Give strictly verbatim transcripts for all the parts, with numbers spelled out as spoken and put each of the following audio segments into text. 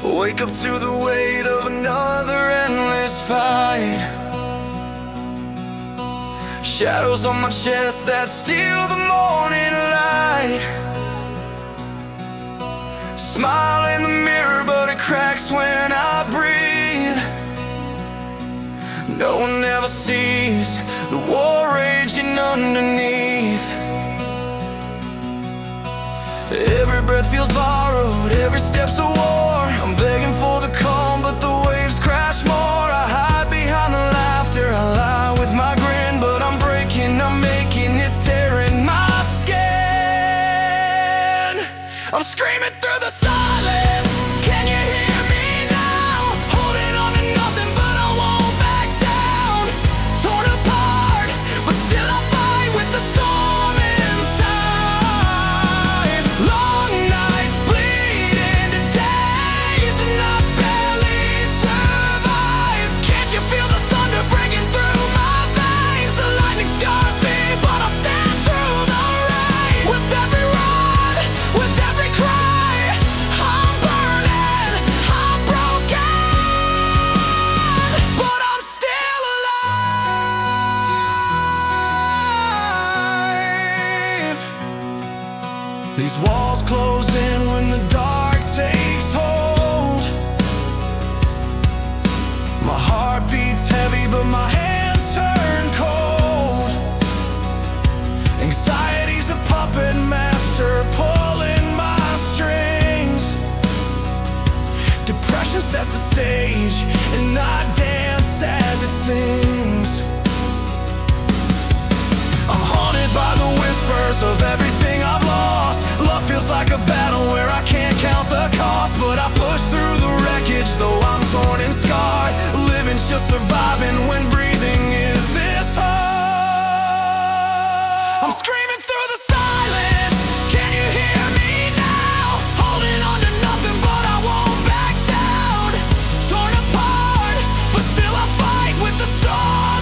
Wake up to the weight of another endless fight. Shadows on my chest that steal the morning light. Smile in the mirror, but it cracks when I breathe. No one ever sees the war raging underneath. Every breath feels borrowed, every step's a war. I'm begging for the calm, but the waves crash more. I hide behind the laughter, I lie with my grin, but I'm breaking, I'm making, it's tearing my skin. I'm screaming through the silence. Can you hear me now? Holding on to nothing, but I won't back down. Torn apart, but still I fight with the storm inside. Long nights bleed into days, and I barely survive. Can't you feel the thunder breaking through my veins? The lightning scars me, but I'll stand through the rain. With every run, with every cry, I'm burning, I'm broken, but I'm still alive. These walls close in when the dark takes hold. My heart beats heavy, but my hands turn cold. Anxiety's the puppet master pulling my strings. Depression sets the stage, and I dance as it sings. I'm haunted by the whispers of everything I've lost. Love feels like a battle where I can't count the cost, but I push through the wreckage, though I'm torn and scarred. Living's just surviving when breathing is this hard. I'm screaming through the silence. Can you hear me now? Holding on to nothing, but I won't back down. Torn apart, but still I fight with the storm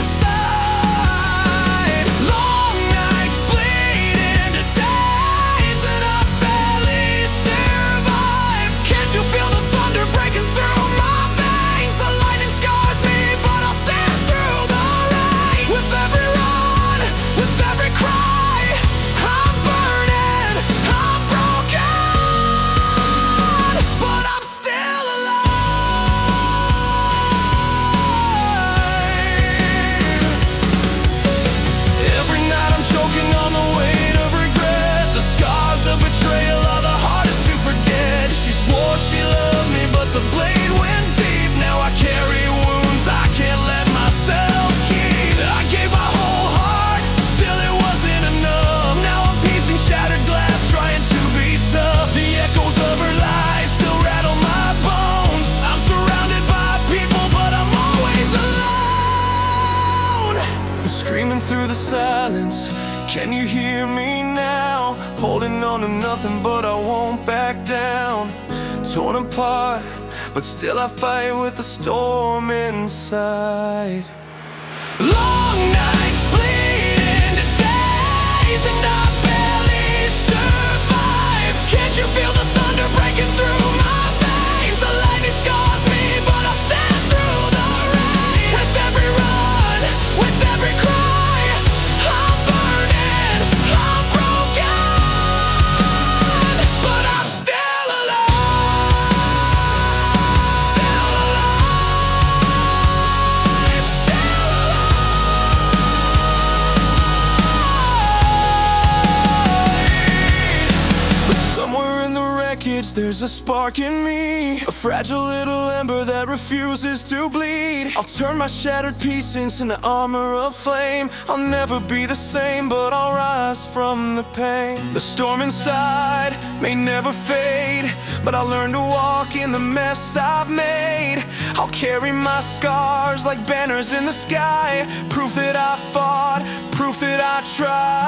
inside. Long nights bleed into days, and I barely survive. Can't you feel the thunder breaking through my veins? The lightning scars me, but I'll stand through the rain. With every run, with every cry, I'm burning, I'm broken, but I'm still alive. Every night I'm choking on the weight of regret. The scars of betrayal are the hardest to forget. She swore she loved me, but the blade went deep. Now I carry wounds I can't let myself keep. I gave my whole heart, still it wasn't enough. Now I'm piecing shattered glass, trying to be tough. The echoes of her lies still rattle my bones. I'm surrounded by people, but I'm always alone. I'm screaming through the silence. Can you hear me now? Holding on to nothing, but I won't back down. Torn apart, but still I fight with the storm inside. Long nights bleed into days, and I barely survive. Can't you feel the thunder breaking through my veins? The lightning scars me, but I'll stand through the rain. With every run, with every cry, I'm burning, I'm broken, but I'm still alive. Still alive, still alive. But somewhere in the wreckage there's a spark in me, a fragile little ember that refuses to bleed. I'll turn my shattered pieces into armor of flame. I'll never be the same, but I'll rise from the pain. The storm inside may never fade, but I'll learn to walk in the mess I've made. I'll carry my scars like banners in the sky, proof that I fought, proof that I tried.